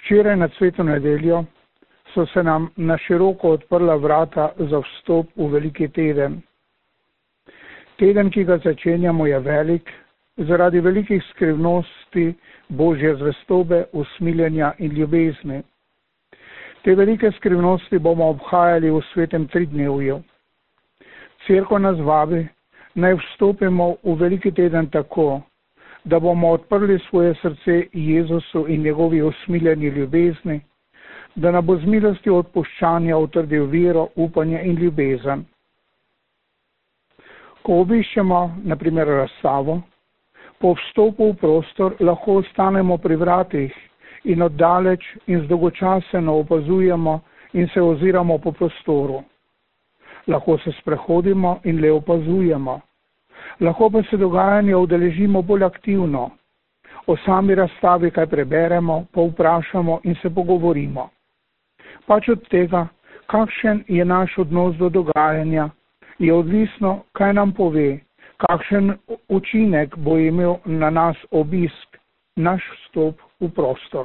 Včeraj na Sveto nedeljo so se nam na široko odprla vrata za vstop v veliki teden. Teden, ki ga začenjamo, je velik, zaradi velikih skrivnosti Božje zvestobe, usmiljenja in ljubezni. Te velike skrivnosti bomo obhajali v svetem tridnevju. Cerkev nas vabi, naj vstopimo v veliki teden tako, da bomo odprli svoje srce Jezusu in njegovi usmiljeni ljubezni, da nam bo z milosti odpuščanja utrdil vero, upanje in ljubezen. Ko obiščemo, na primer, razstavo, po vstopu v prostor lahko ostanemo pri vratih in oddaleč in zdolgočaseno opazujemo in se oziramo po prostoru. Lahko se sprehodimo in le opazujemo. Lahko pa se dogajanja udeležimo bolj aktivno. O sami razstavi kaj preberemo, povprašamo in se pogovorimo. Pač od tega, kakšen je naš odnos do dogajanja, je odvisno, kaj nam pove, kakšen učinek bo imel na nas obisk, naš vstop v prostor.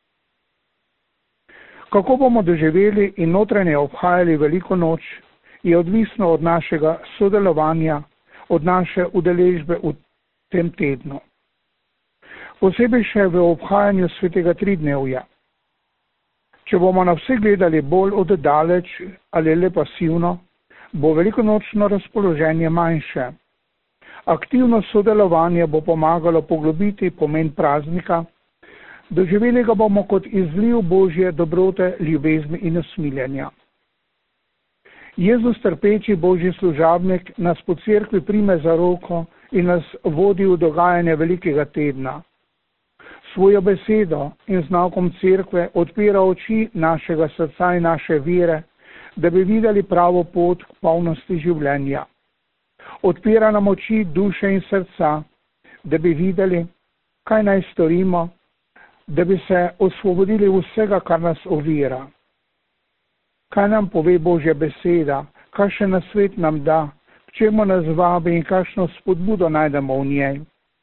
Kako bomo doživeli in notranje obhajali veliko noč, je odvisno od našega sodelovanja, od naše udeležbe v tem tednu. Posebej še v obhajanju svetega tridnevja. Če bomo na vse gledali bolj od daleč ali le pasivno, bo velikonočno razpoloženje manjše. Aktivno sodelovanje bo pomagalo poglobiti pomen praznika, doživeli ga bomo kot izliv Božje dobrote, ljubezni in usmiljenja. Jezus, trpeči Božji služabnik, nas po cerkvi prime za roko in nas vodi v dogajanje velikega tedna. Svojo besedo in znakom cerkve odpira oči našega srca in naše vere, da bi videli pravo pot k polnosti življenja. Odpira nam oči duše in srca, da bi videli, kaj naj storimo, da bi se osvobodili vsega, kar nas ovira. Kaj nam pove Božja beseda, kakšen nasvet nam da, k čemu nas vabi in kakšno spodbudo najdemo v njej.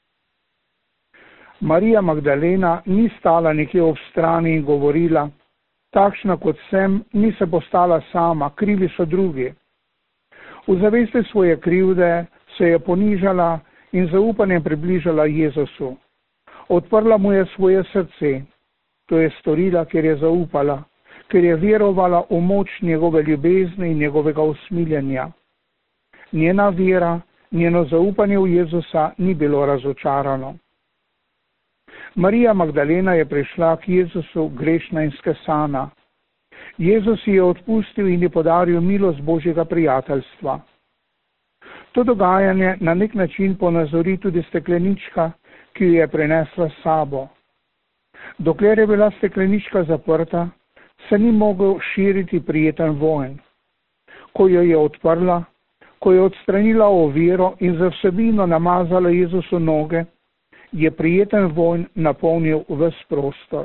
Marija Magdalena ni stala nekje ob strani in govorila, takšna kot sem, ni se postala sama, krivi so drugi. V zavesti svoje krivde se je ponižala in zaupanjem približala Jezusu. Odprla mu je svoje srce. To je storila, ker je zaupala, ker je verovala v moč njegove ljubezni in njegovega usmiljenja. Njena vera, njeno zaupanje v Jezusa ni bilo razočarano. Marija Magdalena je prišla k Jezusu grešna in skesana. Jezus ji je odpustil in ji podaril milost Božjega prijateljstva. To dogajanje na nek način ponazori tudi steklenička, ki jo je prinesla s sabo. Dokler je bila steklenička zaprta, se ni mogel širiti prijeten vonj. Ko jo je odprla, ko je odstranila oviro in za vsebino namazala Jezusu noge, je prijeten vonj napolnil ves prostor.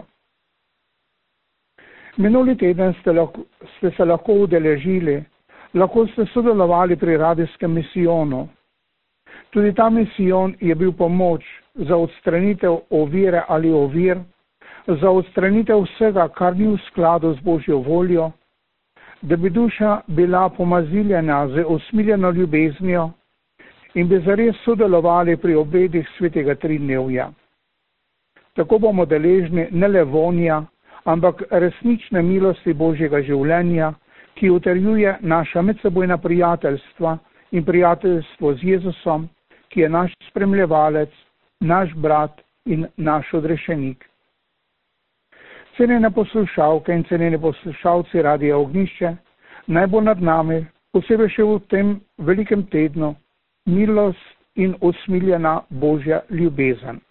Minuli teden ste se lahko udeležili, lahko ste sodelovali pri radijskem misijonu. Tudi ta misijon je bil pomoč za odstranitev ovire ali ovir, za odstranitev vsega, kar ni v skladu z Božjo voljo, da bi duša bila pomaziljena z usmiljeno ljubeznijo in bi zares sodelovali pri obredih svetega tridnevja. Tako bomo deležni ne le vonja, ampak resnične milosti Božjega življenja, ki utrjuje naša medsebojna prijateljstva in prijateljstvo z Jezusom, ki je naš spremljevalec, naš brat in naš odrešenik. Cenjene poslušalke in cenjeni poslušalci Radia Ognjišče, naj bo nad nami, posebej še v tem velikem tednu, milost in usmiljena Božja ljubezen.